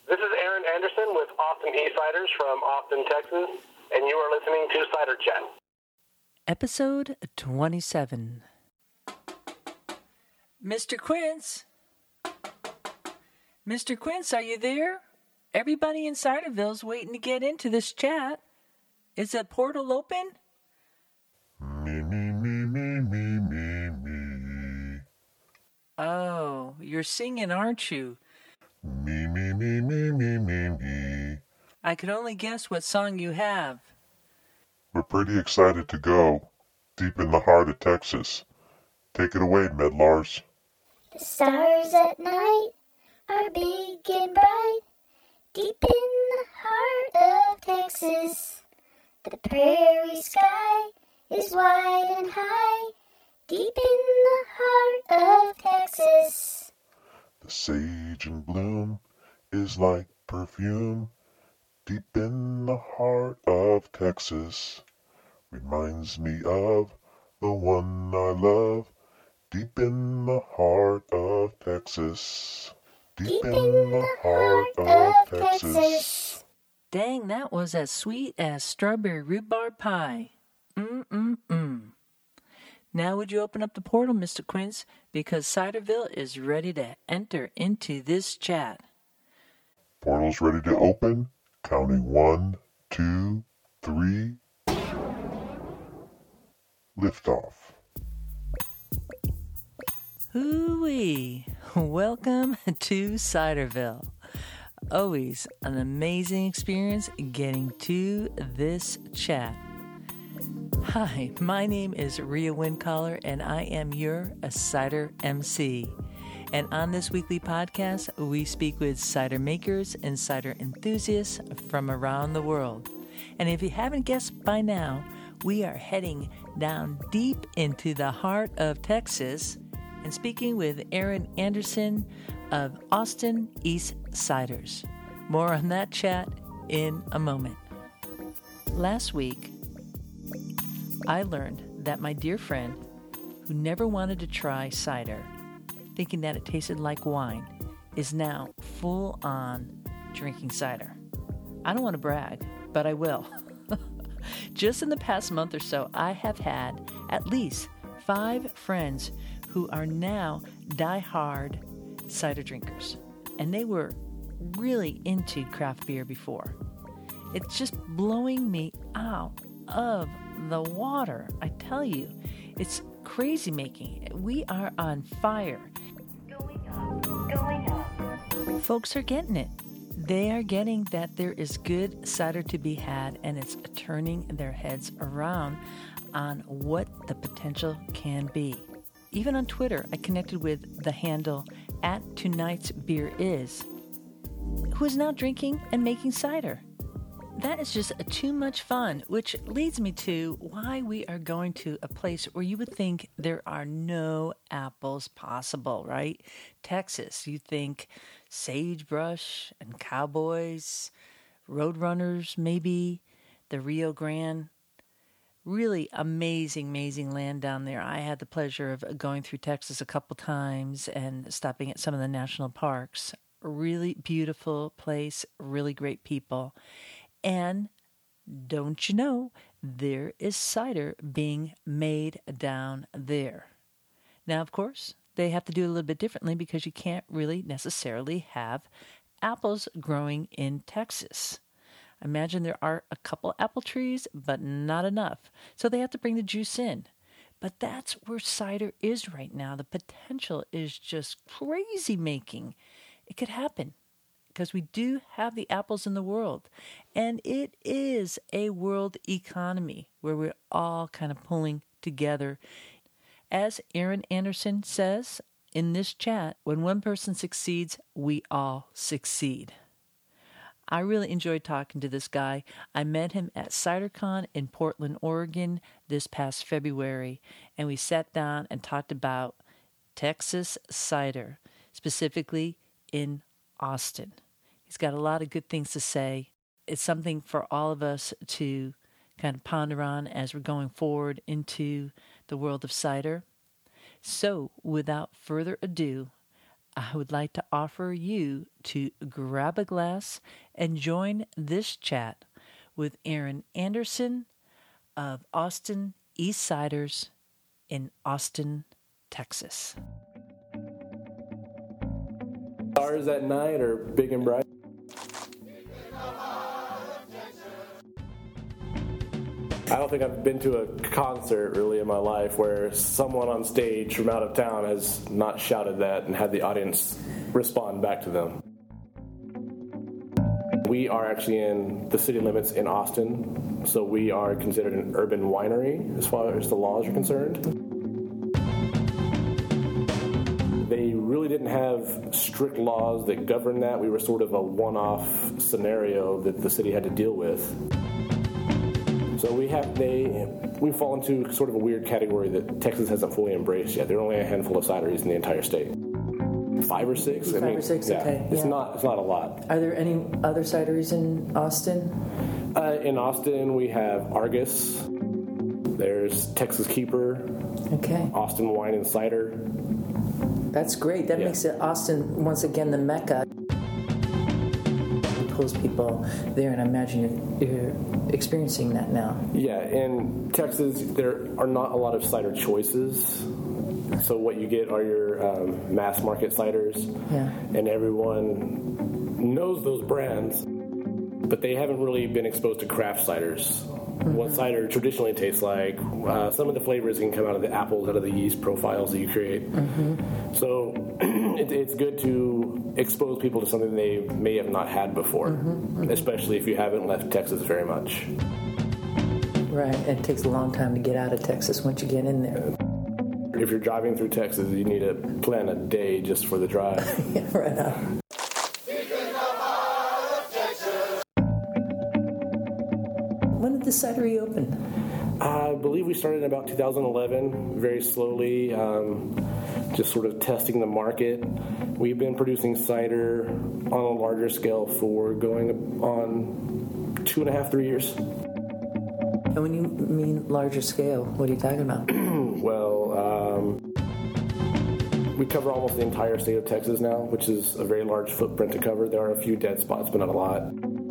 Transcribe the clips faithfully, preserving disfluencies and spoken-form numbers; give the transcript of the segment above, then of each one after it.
This is Aaron Anderson with Austin E-Ciders from Austin, Texas, and you are listening to Cider Chat. Episode twenty-seven. Mister Quince? Mister Quince, are you there? Everybody in Ciderville's waiting to get into this chat. Is the portal open? Me, me, me, me, me, me, me. Oh, you're singing, aren't you? Me, me, me, me, me, me, me. I could only guess what song you have. We're pretty excited to go, deep in the heart of Texas. Take it away, Medlars. The stars at night are big and bright, deep in the heart of Texas. The prairie sky is wide and high, deep in the heart of Texas. The sage in bloom is like perfume, deep in the heart of Texas. Reminds me of the one I love, deep in the heart of Texas. Deep, Deep in, in the the heart heart of of Texas. Texas. Dang, that was as sweet as strawberry rhubarb pie. Mm-mm-mm. Now would you open up the portal, Mister Quince, because Ciderville is ready to enter into this chat. Portal's ready to open. Counting one, two, three. Liftoff. Hooey! Welcome to Ciderville. Always an amazing experience getting to this chat. Hi, my name is Rhea Windcaller, and I am your a Cider M C. And on this weekly podcast, we speak with cider makers and cider enthusiasts from around the world. And if you haven't guessed by now, we are heading down deep into the heart of Texas and speaking with Aaron Anderson of Austin E-Ciders. More on that chat in a moment. Last week, I learned that my dear friend, who never wanted to try cider, thinking that it tasted like wine, is now full on drinking cider. I don't want to brag, but I will. Just in the past month or so, I have had at least five friends who are now die-hard cider drinkers. And they were really into craft beer before. It's just blowing me out of the water. I tell you, it's crazy making. We are on fire. Going up, going up. Folks are getting it. They are getting that there is good cider to be had, and it's turning their heads around on what the potential can be. Even on Twitter, I connected with the handle at Tonight's Beer Is, who is now drinking and making cider. That is just too much fun, which leads me to why we are going to a place where you would think there are no apples possible, right? Texas, you think sagebrush and cowboys, roadrunners maybe, the Rio Grande. Really amazing, amazing land down there. I had the pleasure of going through Texas a couple times and stopping at some of the national parks. Really beautiful place, really great people. And don't you know, there is cider being made down there. Now, of course, they have to do it a little bit differently because you can't really necessarily have apples growing in Texas. I imagine there are a couple apple trees, but not enough. So they have to bring the juice in. But that's where cider is right now. The potential is just crazy making. It could happen because we do have the apples in the world. And it is a world economy where we're all kind of pulling together. As Aaron Anderson says in this chat, when one person succeeds, we all succeed. I really enjoyed talking to this guy. I met him at CiderCon in Portland, Oregon this past February, and we sat down and talked about Texas cider, specifically in Austin. He's got a lot of good things to say. It's something for all of us to kind of ponder on as we're going forward into the world of cider. So, without further ado, I would like to offer you to grab a glass and join this chat with Aaron Anderson of Austin East Ciders in Austin, Texas. Stars at Night or Big and Bright? I don't think I've been to a concert really in my life where someone on stage from out of town has not shouted that and had the audience respond back to them. We are actually in the city limits in Austin, so we are considered an urban winery as far as the laws are concerned. They really didn't have strict laws that govern that. We were sort of a one-off scenario that the city had to deal with. So we have they we fall into sort of a weird category that Texas hasn't fully embraced yet. There are only a handful of cideries in the entire state. Five or six. Five I mean, or six. Yeah, Okay. it's yeah. not it's not a lot. Are there any other cideries in Austin? Uh, in Austin, we have Argus. There's Texas Keeper. Okay. Austin Wine and Cider. That's great. That Yeah. makes it Austin once again the Mecca. Pulls people there, and I imagine you're, you're experiencing that now. Yeah, in Texas, there are not a lot of cider choices. So what you get are your um, mass market ciders, Yeah. and everyone knows those brands, but they haven't really been exposed to craft ciders. Mm-hmm. What cider traditionally tastes like. Uh, some of the flavors can come out of the apples, out of the yeast profiles that you create. Mm-hmm. So it, it's good to expose people to something they may have not had before, mm-hmm. especially if you haven't left Texas very much. Right, and it takes a long time to get out of Texas once you get in there. If you're driving through Texas, you need to plan a day just for the drive. Yeah, right on. When did the cidery open? I believe we started in about two thousand eleven, very slowly, um, just sort of testing the market. We've been producing cider on a larger scale for going on two and a half, three years. And when you mean larger scale, what are you talking about? Well, um, we cover almost the entire state of Texas now, which is a very large footprint to cover. There are a few dead spots, but not a lot.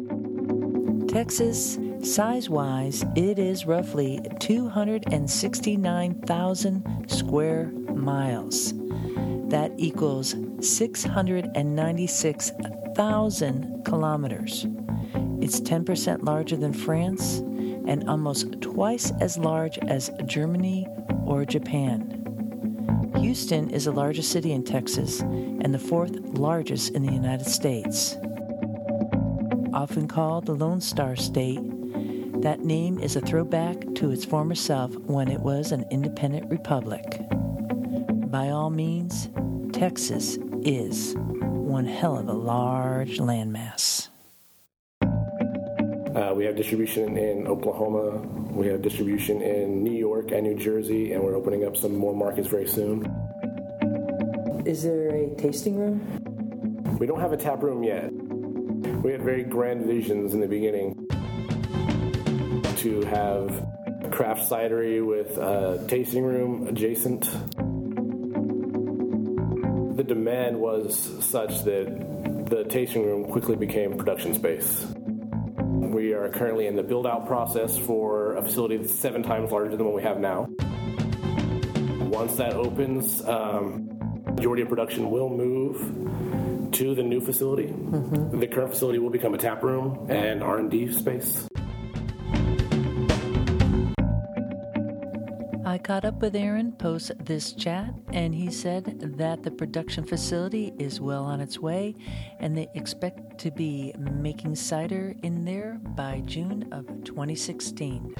Texas, size-wise, it is roughly two hundred sixty-nine thousand square miles. That equals six hundred ninety-six thousand kilometers. It's ten percent larger than France and almost twice as large as Germany or Japan. Houston is the largest city in Texas and the fourth largest in the United States. Often called the Lone Star State, that name is a throwback to its former self when it was an independent republic. By all means, Texas is one hell of a large landmass. Uh, we have distribution in Oklahoma, we have distribution in New York and New Jersey, and we're opening up some more markets very soon. Is there a tasting room? We don't have a tap room yet. We had very grand visions in the beginning to have a craft cidery with a tasting room adjacent. The demand was such that the tasting room quickly became production space. We are currently in the build-out process for a facility that's seven times larger than what we have now. Once that opens, um, the majority of production will move to the new facility. Mm-hmm. The current facility will become a tap room and R and D space. I caught up with Aaron post this chat, and he said that the production facility is well on its way, and they expect to be making cider in there by June of twenty sixteen.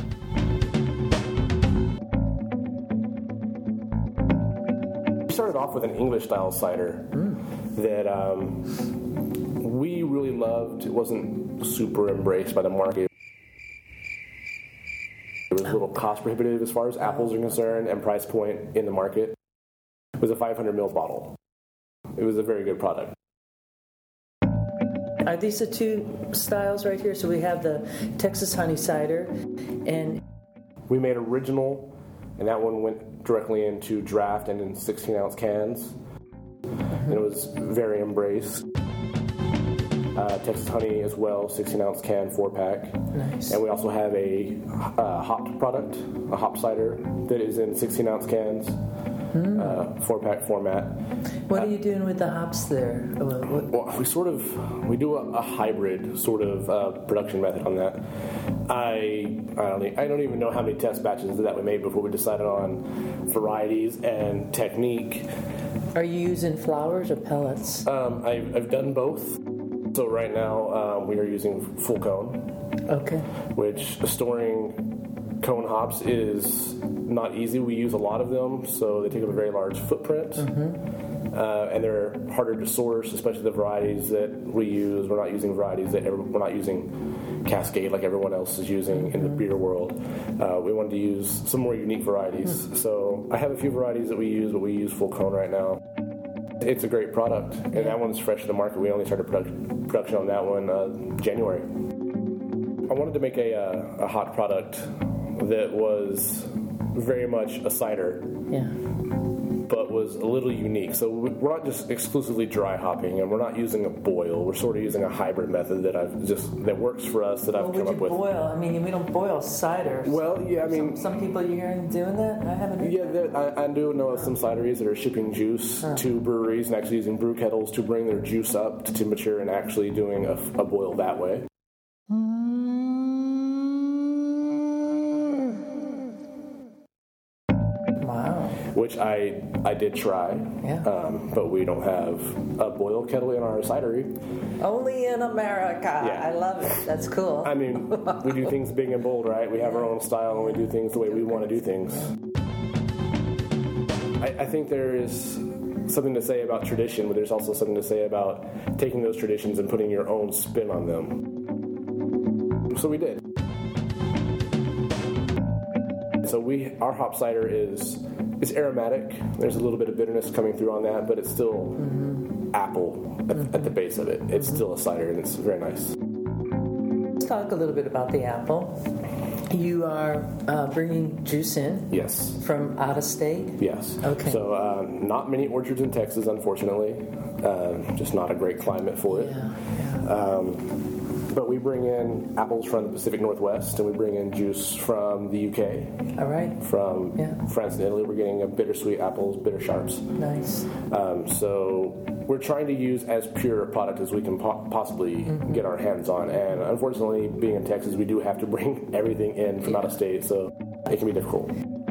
We started off with an English-style cider mm. that um, we really loved. It wasn't super embraced by the market. It was a little cost prohibitive as far as apples are concerned and price point in the market. It was a five hundred milliliter bottle. It was a very good product. Are these the two styles right here? So we have the Texas honey cider, and we made original, and that one went directly into draft and in sixteen ounce cans. Mm-hmm. and it was very embraced. Uh, Texas Honey as well, sixteen ounce can, four pack. Nice. And we also have a uh, hopped product, a hop cider that is in sixteen ounce cans, mm. uh, four pack format. What uh, are you doing with the hops there? What, what? Well, we sort of we do a, a hybrid sort of uh, production method on that. I I don't e- I don't even know how many test batches that we made before we decided on varieties and technique. Are you using flowers or pellets? Um, I've, I've done both. So right now um, we are using full cone. Okay. Which storing cone hops is not easy. We use a lot of them, so they take up a very large footprint. Mm-hmm. Uh, and they're harder to source, especially the varieties that we use. We're not using varieties that every, we're not using Cascade like everyone else is using mm-hmm. in the beer world. Uh, we wanted to use some more unique varieties. Mm-hmm. So I have a few varieties that we use, but we use full cone right now. It's a great product, and that one's fresh to the market. We only started product, production on that one uh, January. I wanted to make a, uh, a hot product that was very much a cider, yeah, but was a little unique. So we're not just exclusively dry hopping, and we're not using a boil. We're sort of using a hybrid method that I've just that works for us that well, I've come would up you with. Boil? I mean, we don't boil cider. Well, yeah, I mean, some, some people you're hearing doing that. I haven't. Yeah, there, I, I do know of some cideries that are shipping juice huh. to breweries and actually using brew kettles to bring their juice up to, to mature and actually doing a, a boil that way. Which I I did try, yeah. um, but we don't have a boil kettle in our cidery. Only in America. Yeah. I love it. That's cool. I mean, we do things big and bold, right? We have our own style and we do things the way we want to do things. I, I think there is something to say about tradition, but there's also something to say about taking those traditions and putting your own spin on them. So we did. So we our hop cider is is aromatic. There's a little bit of bitterness coming through on that, but it's still mm-hmm. apple at, mm-hmm. at the base of it. It's mm-hmm. still a cider, and it's very nice. Let's talk a little bit about the apple. You are uh, bringing juice in? Yes. From out of state? Yes. Okay. So uh, not many orchards in Texas, unfortunately. Uh, just not a great climate for it. Yeah. yeah. Um, But we bring in apples from the Pacific Northwest, and we bring in juice from the U K. All right. From yeah. France and Italy. We're getting a bittersweet apples, bitter sharps. Nice. Um, so we're trying to use as pure a product as we can po- possibly mm-hmm. get our hands on. And unfortunately, being in Texas, we do have to bring everything in from yeah. out of state, so it can be difficult.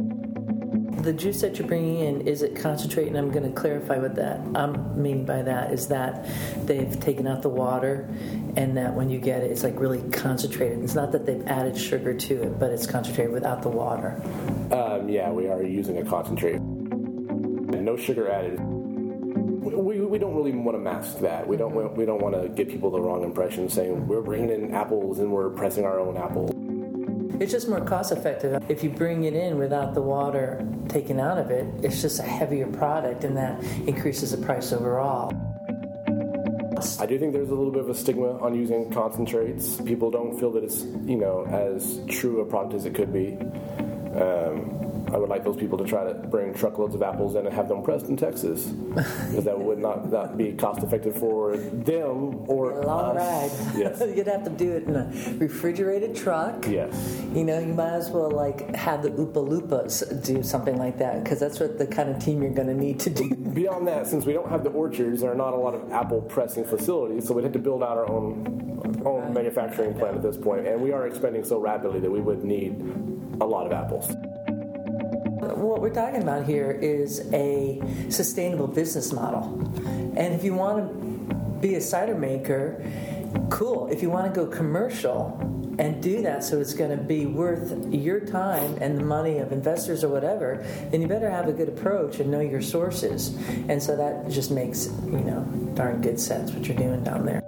The juice that you're bringing in, is it concentrate? And I'm going to clarify what that I'm meaning by that is that they've taken out the water, and that when you get it, it's like really concentrated. It's not that they've added sugar to it, but it's concentrated without the water. Um, yeah, we are using a concentrate. No sugar added. We we don't really want to mask that. We don't we don't want to give people the wrong impression, saying we're bringing in apples and we're pressing our own apples. It's just more cost effective. If you bring it in without the water taken out of it, it's just a heavier product, and that increases the price overall. I do think there's a little bit of a stigma on using concentrates. People don't feel that it's, you know, as true a product as it could be. Um, I would like those people to try to bring truckloads of apples in and have them pressed in Texas, because that would not, not be cost effective for them or a long us. ride. Yes. You'd have to do it in a refrigerated truck. Yes. You know, you might as well like have the Oopa Loopas do something like that, because that's what the kind of team you're going to need to do. Beyond that, since we don't have the orchards, there are not a lot of apple pressing facilities, so we'd have to build out our own own right. manufacturing plant at this point, and we are expanding so rapidly that we would need a lot of apples. What we're talking about here is a sustainable business model. And if you want to be a cider maker, cool. If you want to go commercial and do that so it's going to be worth your time and the money of investors or whatever, then you better have a good approach and know your sources. And so that just makes, you know, darn good sense what you're doing down there.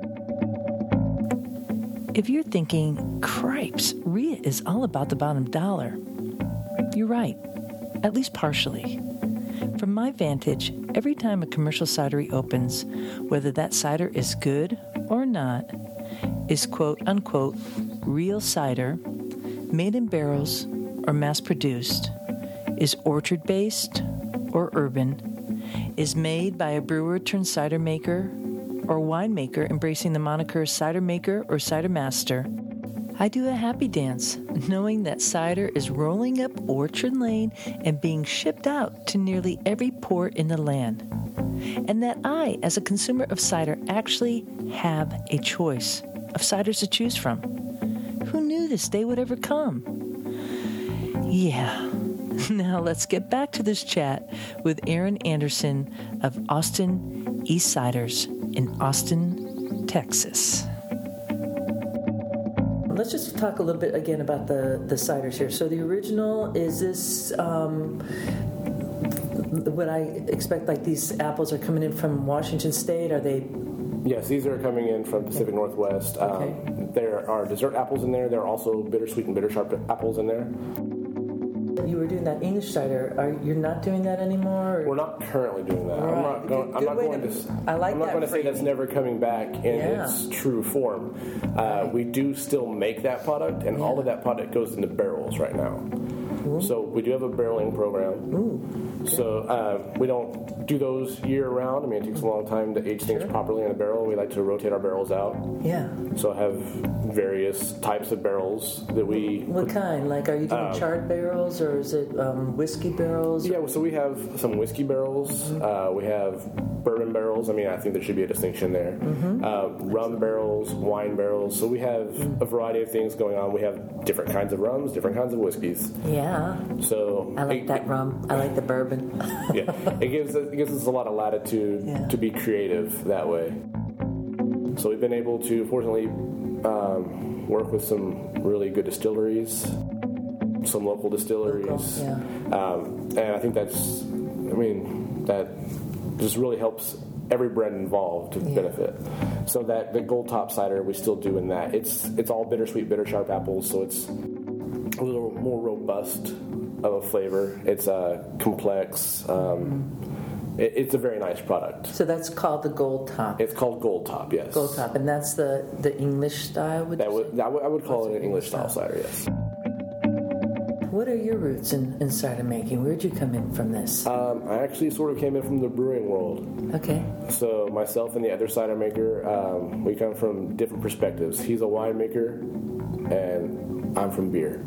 If you're thinking, cripes, R I A is all about the bottom dollar, you're right. At least partially. From my vantage, every time a commercial cidery opens, whether that cider is good or not, is quote unquote real cider, made in barrels or mass produced, is orchard based or urban, is made by a brewer turned cider maker or winemaker embracing the moniker cider maker or cider master. I do a happy dance knowing that cider is rolling up Orchard Lane and being shipped out to nearly every port in the land. And that I, as a consumer of cider, actually have a choice of ciders to choose from. Who knew this day would ever come? Yeah. Now let's get back to this chat with Aaron Anderson of Austin East Ciders in Austin, Texas. Let's just talk a little bit again about the, the ciders here. So the original, is this um, what I expect, like these apples are coming in from Washington State? Are they? Yes, these are coming in from Pacific Northwest. Okay. Um, there are dessert apples in there. There are also bittersweet and bitter sharp apples in there. You were doing that English cider. Are you're not doing that anymore? Or? We're not currently doing that. Right. I'm not going. Good, I'm good not going to, to. I like I'm not that going to say framing. that's never coming back in Yeah. its true form. Uh, Right. We do still make that product, and Yeah. all of that product goes into barrels right now. Ooh. So we do have a barreling program. Ooh. So uh, we don't do those year round. I mean, it takes a long time to age things Sure. properly in a barrel. We like to rotate our barrels out. Yeah. So I have various types of barrels that we. What kind? Like, are you doing Um, charred barrels or is it um, whiskey barrels? Yeah, so we have some whiskey barrels. Uh, we have bourbon barrels. I mean, I think there should be a distinction there. Mm-hmm. Uh, rum barrels, wine barrels. So we have a variety of things going on. We have different kinds of rums, different kinds of whiskeys. Yeah. So I like it, that rum. I like the bourbon. Yeah, it gives it gives us a lot of latitude Yeah. to be creative that way. So we've been able to, fortunately, um, work with some really good distilleries, some local distilleries, Local, yeah. um, and I think that's, I mean, that just really helps every brand involved to Yeah. benefit. So that the Gold Top cider, we still do in that. It's it's all bittersweet, bitter sharp apples, so it's a little more robust of a flavor. It's uh, complex. Um, it, it's a very nice product. So that's called the Gold Top. It's called Gold Top, yes. Gold Top, and that's the, the English style. Would That you would say? I would, I would call What's it an English style cider, yes. What are your roots in, in cider making? Where'd you come in from this? Um, I actually sort of came in from the brewing world. Okay. So myself and the other cider maker, um, we come from different perspectives. He's a winemaker, and I'm from beer.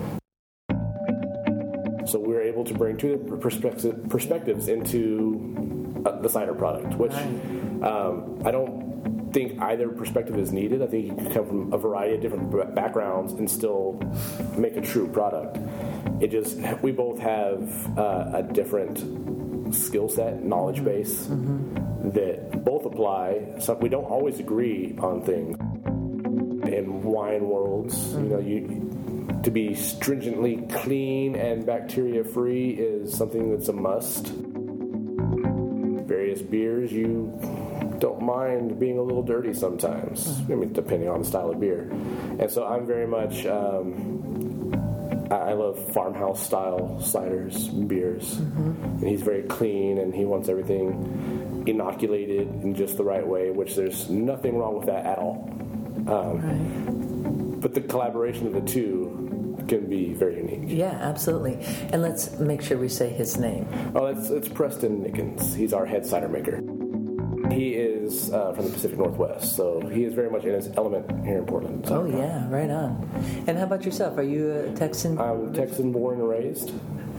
So we were able to bring two perspective, perspectives into uh, the cider product, which um, I don't think either perspective is needed. I think you can come from a variety of different b- backgrounds and still make a true product. It just, we both have uh, a different skill set, knowledge base mm-hmm. that both apply. So we don't always agree on things. In wine worlds, mm-hmm. you know, you to be stringently clean and bacteria-free is something that's a must. Various beers, you don't mind being a little dirty sometimes. I mean, depending on the style of beer. And so I'm very much, um, I love farmhouse-style ciders, beers. Mm-hmm. And he's very clean, and he wants everything inoculated in just the right way, which there's nothing wrong with that at all. Um, Right. But the collaboration of the two can be very unique. Yeah, absolutely. And let's make sure we say his name. Oh, it's, it's Preston Nickens. He's our head cider maker. He is uh, from the Pacific Northwest, so he is very much in his element here in Portland. So. Oh, yeah, right on. And how about yourself? Are you a Texan? I'm Texan born and raised.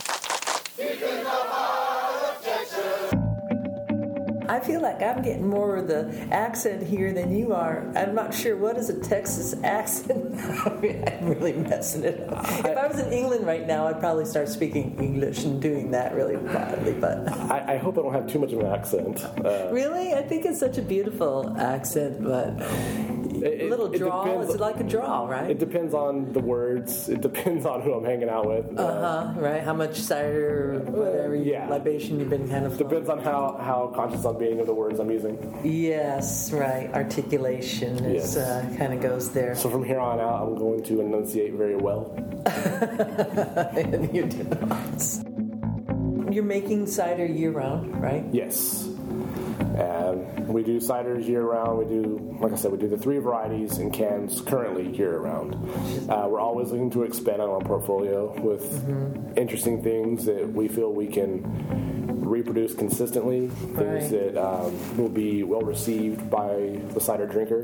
I feel like I'm getting more of the accent here than you are. I'm not sure what is a Texas accent. I'm really messing it up. If I was in England right now, I'd probably start speaking English and doing that really badly. But I, I hope I don't have too much of an accent. Uh, really, I think it's such a beautiful accent, but it, a little it drawl. depends- It's like a drawl, right? It depends on the words. It depends on who I'm hanging out with. Uh, Uh huh. Right. How much cider, or whatever yeah. libation you've been kind of. Depends on how, how conscious I'm being of the words I'm using. Yes. Right. Articulation is Yes. uh, kind of goes there. So from here on out, I'm going to enunciate very well. And you do not. You're making cider year round, right? Yes. And we do ciders year round. We do, like I said, we do the three varieties in cans currently year round. Uh, we're always looking to expand on our portfolio with mm-hmm. interesting things that we feel we can reproduce consistently, things Right. that um, will be well received by the cider drinker.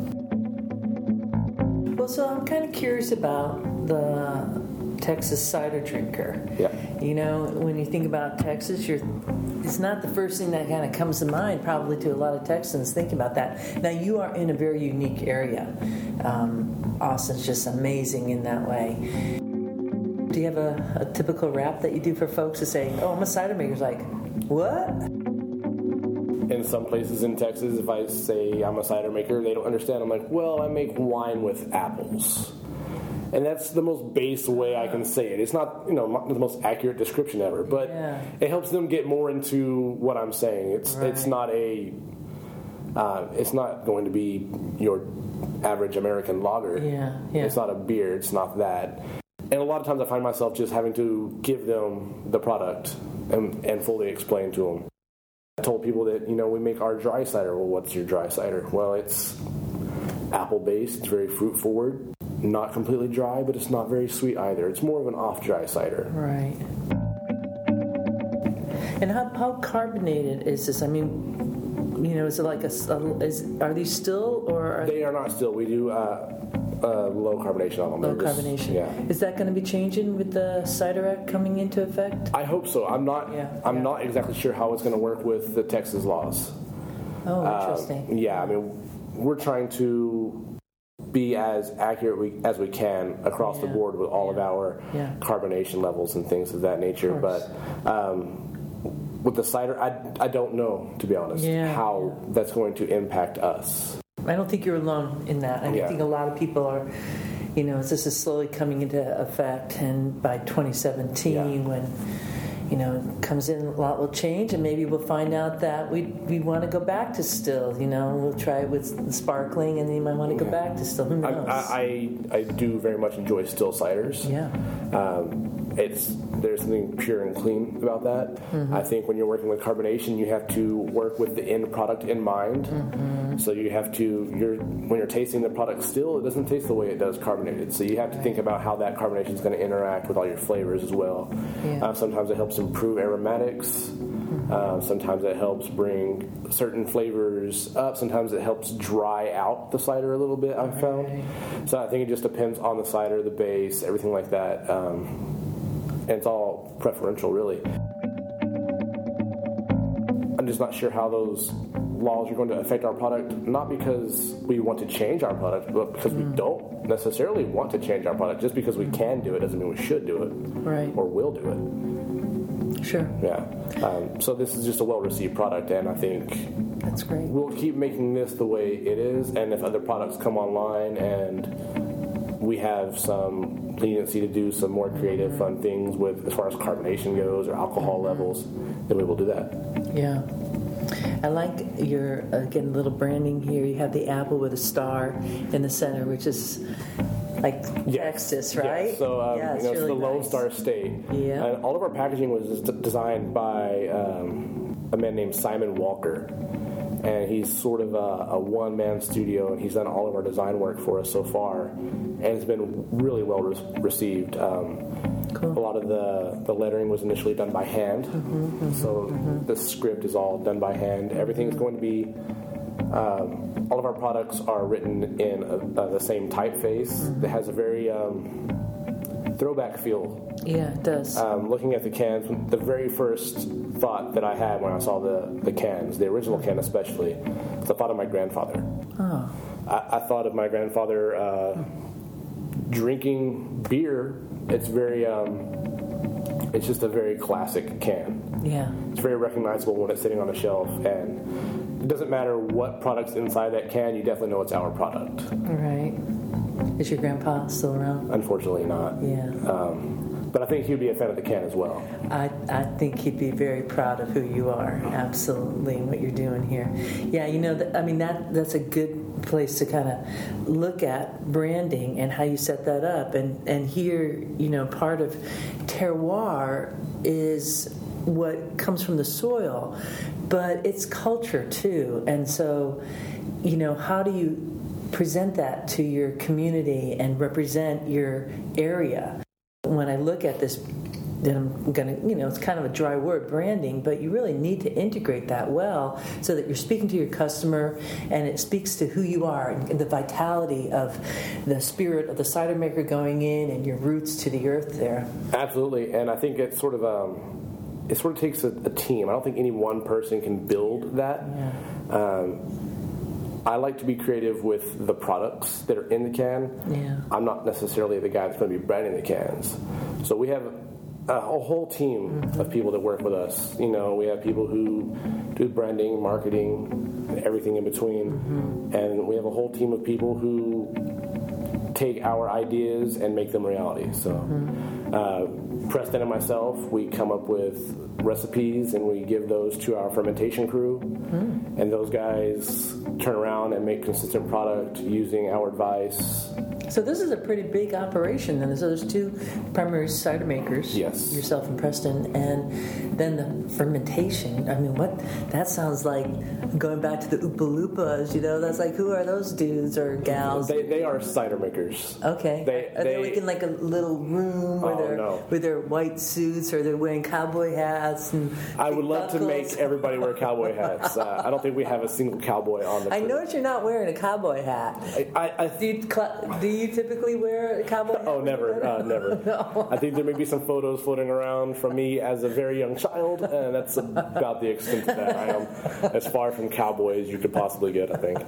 Well, so I'm kind of curious about the Texas cider drinker. Yeah. You know, when you think about Texas, you're it's not the first thing that kind of comes to mind, probably to a lot of Texans thinking about that. Now, you are in a very unique area. Um, Austin's just amazing in that way. Do you have a, a typical rap that you do for folks to say, "Oh, I'm a cider maker"? It's like, what? In some places in Texas, if I say I'm a cider maker, they don't understand. I'm like, well, I make wine with apples. And that's the most base way I can say it. It's not, you know, not the most accurate description ever, but Yeah. it helps them get more into what I'm saying. It's Right. it's not a, uh, it's not going to be your average American lager. Yeah, yeah. It's not a beer. It's not that. And a lot of times I find myself just having to give them the product and, and fully explain to them. I told people that, you know, we make our dry cider. Well, what's your dry cider? Well, it's apple-based. It's very fruit-forward. Not completely dry, but it's not very sweet either. It's more of an off-dry cider. Right. And how, how carbonated is this? I mean, you know, is it like a, a is are these still or are They are not still. We do uh, uh, low carbonation on them. low They're just- carbonation? Yeah. Is that going to be changing with the Cider Act coming into effect? I hope so. I'm not. Yeah, I'm yeah. not exactly sure how it's going to work with the Texas laws. Oh, Um, interesting. yeah, I mean, we're trying to be as accurate we, as we can across the Yeah. board with all of Yeah. our Yeah. carbonation levels and things of that nature. Of But course. um, with the cider, I, I don't know, to be honest, Yeah, how that's going to impact us. I don't think you're alone in that. I Yeah. think a lot of people are, you know, this is slowly coming into effect, and by twenty seventeen, Yeah. when, you know, it comes in, a lot will change, and maybe we'll find out that we we want to go back to still, you know, we'll try it with sparkling, and then you might want to go back to still. Who I, knows? I, I, I do very much enjoy still ciders. yeah. Um, it's there's something pure and clean about that. Mm-hmm. I think when you're working with carbonation, you have to work with the end product in mind. Mm-hmm. So you have to you're when you're tasting the product still, it doesn't taste the way it does carbonated. So you have to think about how that carbonation is going to interact with all your flavors as well. Yeah. Uh, sometimes it helps improve aromatics. Mm-hmm. Uh, sometimes it helps bring certain flavors up. Sometimes it helps dry out the cider a little bit, I've found. So I think it just depends on the cider, the base, everything like that. Um, and it's all preferential, really. I'm just not sure how those laws are going to affect our product, not because we want to change our product, but because we don't necessarily want to change our product. Just because we can do it doesn't mean we should do it Right. or will do it. Sure. Yeah. Um, so this is just a well-received product, and I think That's great. we'll keep making this the way it is, and if other products come online and we have some leniency to do some more creative, fun things with as far as carbonation goes or alcohol levels, then we will do that. Yeah. I like your, again, little branding here. You have the apple with a star in the center, which is like Yes. Texas, right? Yeah, so um, Yeah, you it's know, it's really the Lone nice. Star State. Yeah. And all of our packaging was d- designed by um, a man named Simon Walker. And he's sort of a, a one-man studio, and he's done all of our design work for us so far. And it's been really well re- received. Um, Cool. A lot of the, the lettering was initially done by hand. Mm-hmm, mm-hmm, so mm-hmm. the script is all done by hand. Everything is going to be... Um, all of our products are written in uh, uh, the same typeface. Mm-hmm. That has a very um, throwback feel. Yeah, it does. Um, looking at the cans, the very first thought that I had when I saw the, the cans, the original can especially, was the thought of my grandfather. Oh. I, I thought of my grandfather uh, drinking beer. It's very, um, it's just a very classic can. Yeah. It's very recognizable when it's sitting on a shelf, and it doesn't matter what product's inside that can, you definitely know it's our product. All right. Is your grandpa still around? Unfortunately not. Yeah. Um, but I think he'd be a fan of the can as well. I, I think he'd be very proud of who you are, absolutely, and what you're doing here. Yeah, you know, th- I mean, that that's a good place to kind of look at branding and how you set that up. And, and here, you know, part of terroir is what comes from the soil, but it's culture too. And so, you know, how do you present that to your community and represent your area? When I look at this that I'm going to, you know, it's kind of a dry word, branding, but you really need to integrate that well so that you're speaking to your customer and it speaks to who you are and the vitality of the spirit of the cider maker going in and your roots to the earth there. Absolutely, and I think it's sort of um, it sort of takes a, a team. I don't think any one person can build that. Yeah. Um, I like to be creative with the products that are in the can. Yeah. I'm not necessarily the guy that's going to be branding the cans. So we have a, a whole team mm-hmm. of people that work with us. You know, we have people who do branding, marketing, everything in between. Mm-hmm. And we have a whole team of people who take our ideas and make them reality. So mm-hmm. uh, Preston and myself, we come up with recipes and we give those to our fermentation crew. Mm. And those guys turn around and make consistent product using our advice. So this is a pretty big operation then. So there's two primary cider makers. Yes. Yourself and Preston. And then the fermentation. I mean, what? That sounds like going back to the Oompa Loompas, you know? That's like, who are those dudes or gals? They, they are cider makers. Okay. They, are they, they like in like a little room where oh, they're no. with their white suits or they're wearing cowboy hats? And I would love buckles? to make everybody wear cowboy hats. Uh, I don't think we have a single cowboy on the I noticed you're not wearing a cowboy hat. I, I, I do, you, do you typically wear a cowboy hat? Oh, never, uh, never. No. I think there may be some photos floating around from me as a very young child, and that's about the extent of that. I am as far from cowboy as you could possibly get, I think.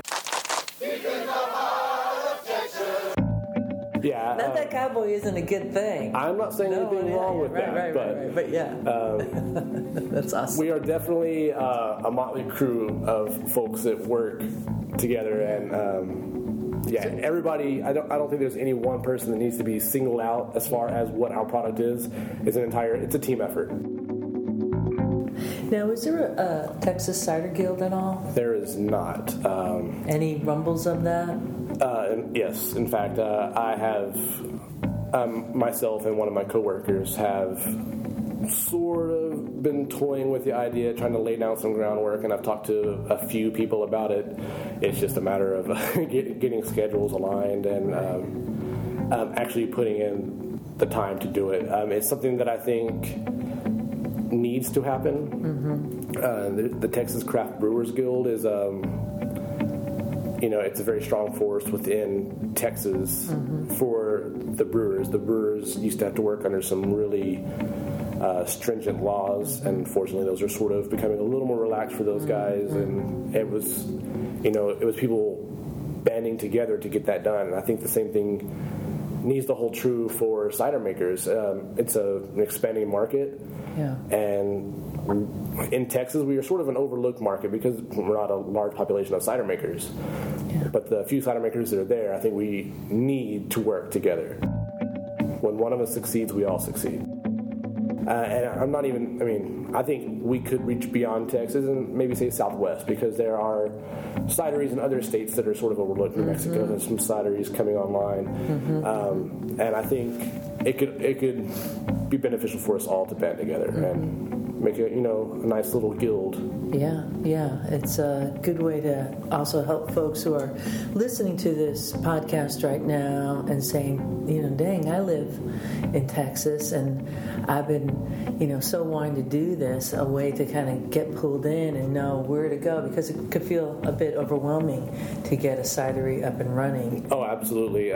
Yeah. Not uh, that cowboy isn't a good thing. I'm not saying no, anything yeah, wrong yeah, with right, that. Right, but, right, right, but yeah. Um, That's awesome. We are definitely uh, a motley crew of folks that work together, and um, yeah, everybody. I don't. I don't think there's any one person that needs to be singled out as far as what our product is. It's an entire. It's a team effort. Now, is there a, a Texas Cider Guild at all? There is not. Um, Any rumbles of that? Uh, yes. In fact, uh, I have um, myself and one of my coworkers have sort of been toying with the idea, trying to lay down some groundwork, and I've talked to a few people about it. It's just a matter of get, getting schedules aligned and um, um, actually putting in the time to do it. Um, it's something that I think needs to happen. Mm-hmm. Uh, the, the Texas Craft Brewers Guild is, um, you know, it's a very strong force within Texas mm-hmm. for the brewers. The brewers used to have to work under some really uh, stringent laws, and fortunately those are sort of becoming a little more relaxed for those guys, and it was, you know, it was people banding together to get that done, and I think the same thing needs to hold true for cider makers. Um, it's a, an expanding market, yeah. and in Texas we are sort of an overlooked market because we're not a large population of cider makers. Yeah. But the few cider makers that are there, I think we need to work together. When one of us succeeds, we all succeed. Uh, and I'm not even, I mean, I think we could reach beyond Texas and maybe say Southwest, because there are cideries in other states that are sort of overlooked. New mm-hmm. Mexico has some cideries coming online. Mm-hmm. Um, and I think it could it could be beneficial for us all to band together mm-hmm. and make a, you know, a nice little guild. Yeah, yeah. It's a good way to also help folks who are listening to this podcast right now and saying, you know, dang, I live in Texas and I've been, you know, so wanting to do this, a way to kind of get pulled in and know where to go, because it could feel a bit overwhelming to get a cidery up and running. Oh, absolutely.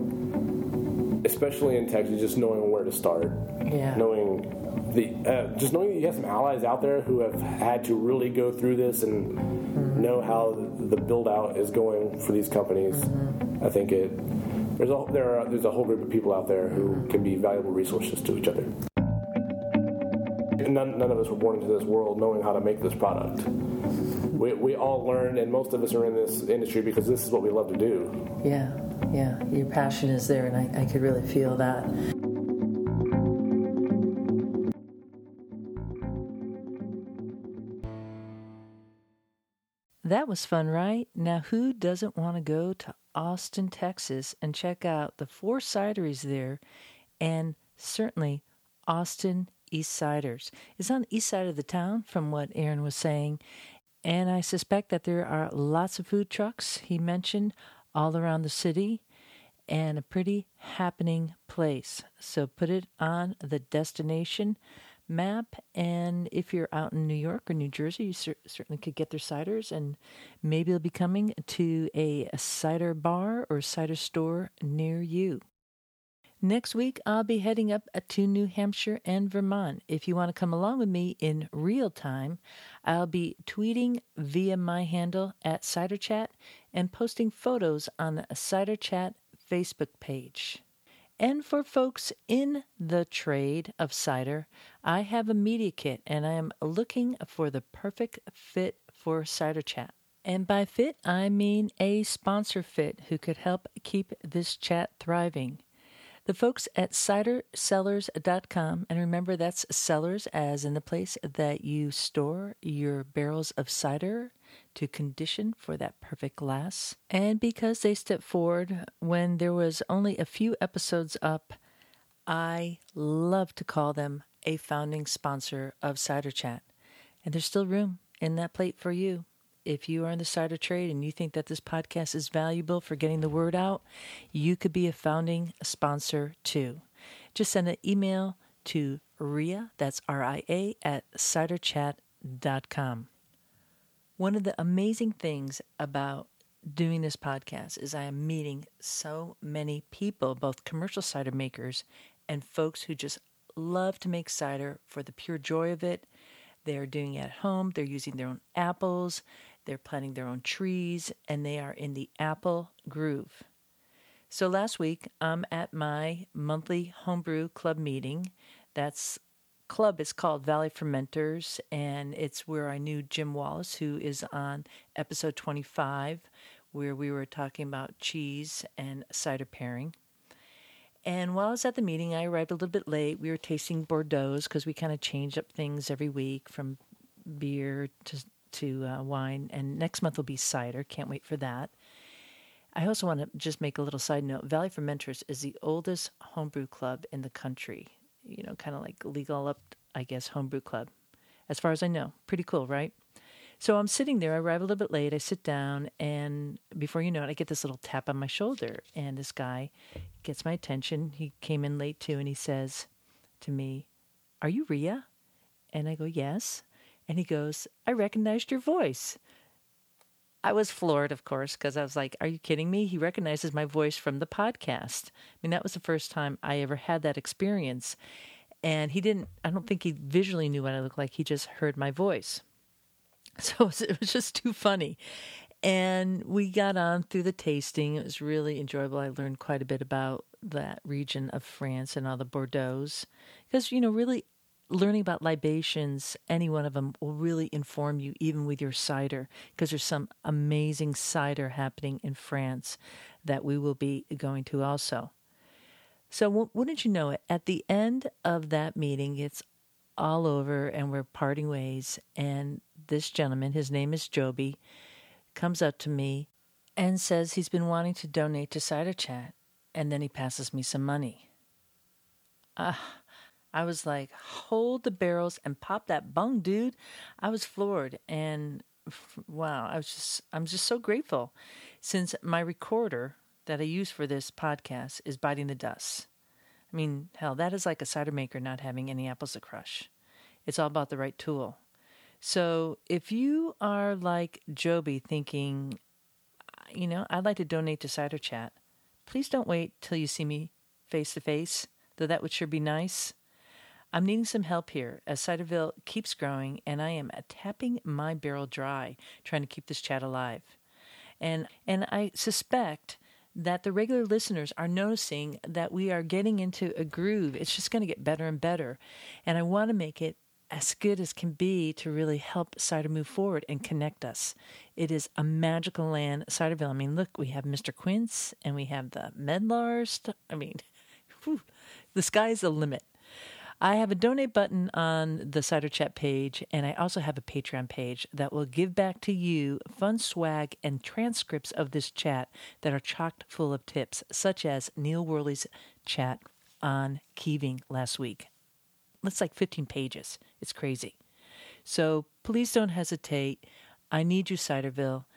Um, especially in Texas, just knowing where to start. Yeah. Knowing the, uh, just knowing that you have some allies out there who have had to really go through this and mm-hmm. know how the build out is going for these companies. Mm-hmm. I think it there's a there are, there's a whole group of people out there who mm-hmm. can be valuable resources to each other. None, none of us were born into this world knowing how to make this product. We we all learned, and most of us are in this industry because this is what we love to do. Yeah, yeah. Your passion is there, and I, I could really feel that. That was fun, right? Now, who doesn't want to go to Austin, Texas, and check out the four cideries there, and certainly Austin East Ciders? It's on the east side of the town, from what Aaron was saying, and I suspect that there are lots of food trucks, he mentioned, all around the city, and a pretty happening place. So put it on the destination map, and if you're out in New York or New Jersey, you cer- certainly could get their ciders, and maybe they'll be coming to a, a cider bar or cider store near you. Next week, I'll be heading up to New Hampshire and Vermont. If you want to come along with me in real time, I'll be tweeting via my handle at CiderChat and posting photos on the CiderChat Facebook page. And for folks in the trade of cider, I have a media kit, and I am looking for the perfect fit for Cider Chat. And by fit, I mean a sponsor fit who could help keep this chat thriving. The folks at cider sellers dot com, and remember that's cellars as in the place that you store your barrels of cider to condition for that perfect glass. And because they stepped forward when there was only a few episodes up, I love to call them a founding sponsor of Cider Chat. And there's still room in that plate for you. If you are in the cider trade and you think that this podcast is valuable for getting the word out, you could be a founding sponsor too. Just send an email to Ria, that's R I A, at cider chat dot com. One of the amazing things about doing this podcast is I am meeting so many people, both commercial cider makers and folks who just love to make cider for the pure joy of it. They're doing it at home. They're using their own apples. They're planting their own trees, and they are in the apple groove. So last week, I'm at my monthly homebrew club meeting. That's club is called Valley Fermenters, and it's where I knew Jim Wallace, who is on episode twenty-five, where we were talking about cheese and cider pairing. And while I was at the meeting, I arrived a little bit late. We were tasting Bordeaux because we kind of change up things every week from beer to to uh, wine, and next month will be cider. Can't wait for that. I also want to just make a little side note. Valley Fermenters is the oldest homebrew club in the country. You know, kind of like legal up, I guess, homebrew club. As far as I know. Pretty cool, right? So I'm sitting there. I arrive a little bit late. I sit down, and before you know it, I get this little tap on my shoulder, and this guy gets my attention. He came in late too, and he says to me, "Are you Ria?" And I go, "Yes." And he goes, "I recognized your voice." I was floored, of course, because I was like, are you kidding me? He recognizes my voice from the podcast. I mean, that was the first time I ever had that experience. And he didn't, I don't think he visually knew what I looked like. He just heard my voice. So it was, it was just too funny. And we got on through the tasting. It was really enjoyable. I learned quite a bit about that region of France and all the Bordeaux. Because, you know, really, learning about libations, any one of them will really inform you, even with your cider, because there's some amazing cider happening in France that we will be going to also. So w- wouldn't you know it, at the end of that meeting, it's all over and we're parting ways, and this gentleman, his name is Joby, comes up to me and says he's been wanting to donate to Cider Chat, and then he passes me some money. Ah. Uh, I was like, hold the barrels and pop that bung, dude. I was floored. And wow, I was just, I'm just so grateful, since my recorder that I use for this podcast is biting the dust. I mean, hell, that is like a cider maker not having any apples to crush. It's all about the right tool. So if you are like Joby thinking, you know, I'd like to donate to Cider Chat, please don't wait till you see me face to face, though that would sure be nice. I'm needing some help here as Ciderville keeps growing, and I am tapping my barrel dry, trying to keep this chat alive. And and I suspect that the regular listeners are noticing that we are getting into a groove. It's just going to get better and better. And I want to make it as good as can be to really help cider move forward and connect us. It is a magical land, Ciderville. I mean, look, we have Mister Quince, and we have the Medlars. I mean, whew, the sky's the limit. I have a donate button on the Cider Chat page, and I also have a Patreon page that will give back to you fun swag and transcripts of this chat that are chocked full of tips, such as Neil Worley's chat on Keeving last week. It's like fifteen pages. It's crazy. So please don't hesitate. I need you, Ciderville.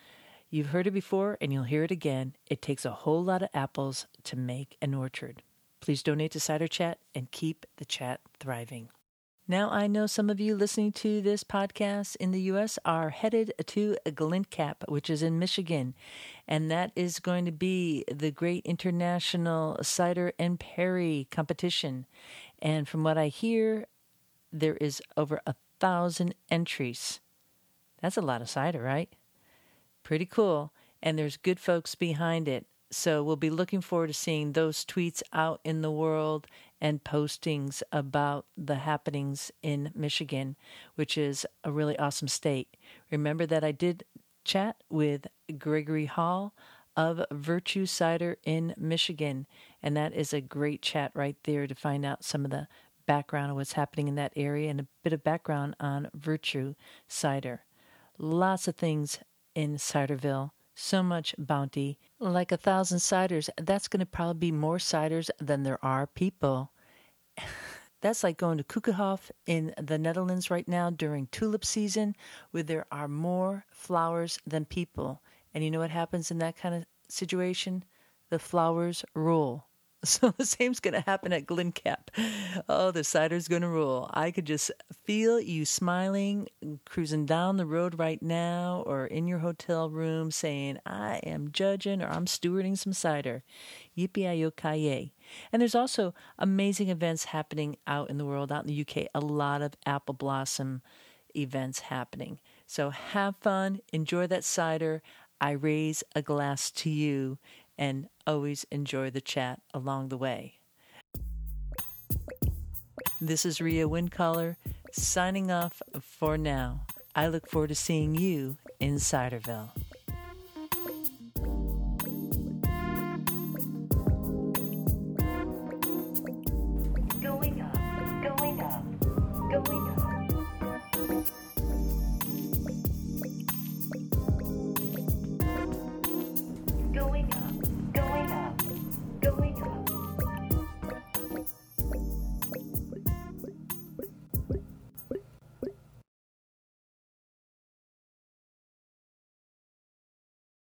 You've heard it before and you'll hear it again. It takes a whole lot of apples to make an orchard. Please donate to Cider Chat and keep the chat thriving. Now, I know some of you listening to this podcast in the U S are headed to Glencap, which is in Michigan, and that is going to be the great international cider and perry competition. And from what I hear, there is over a thousand entries. That's a lot of cider, right? Pretty cool. And there's good folks behind it. So we'll be looking forward to seeing those tweets out in the world and postings about the happenings in Michigan, which is a really awesome state. Remember that I did chat with Gregory Hall of Virtue Cider in Michigan, and that is a great chat right there to find out some of the background of what's happening in that area and a bit of background on Virtue Cider. Lots of things in Ciderville. So much bounty, like a thousand ciders. That's going to probably be more ciders than there are people. That's like going to Keukenhof in the Netherlands right now during tulip season, where there are more flowers than people. And you know what happens in that kind of situation? The flowers rule. So the same's going to happen at Glencap. Oh, the cider's going to rule. I could just feel you smiling, cruising down the road right now, or in your hotel room saying, I am judging or I'm stewarding some cider. Yippee-yi-yo-ki-yay. And there's also amazing events happening out in the world, out in the U K. A lot of apple blossom events happening. So have fun. Enjoy that cider. I raise a glass to you. And always enjoy the chat along the way. This is Rhea Windcaller, signing off for now. I look forward to seeing you in Ciderville.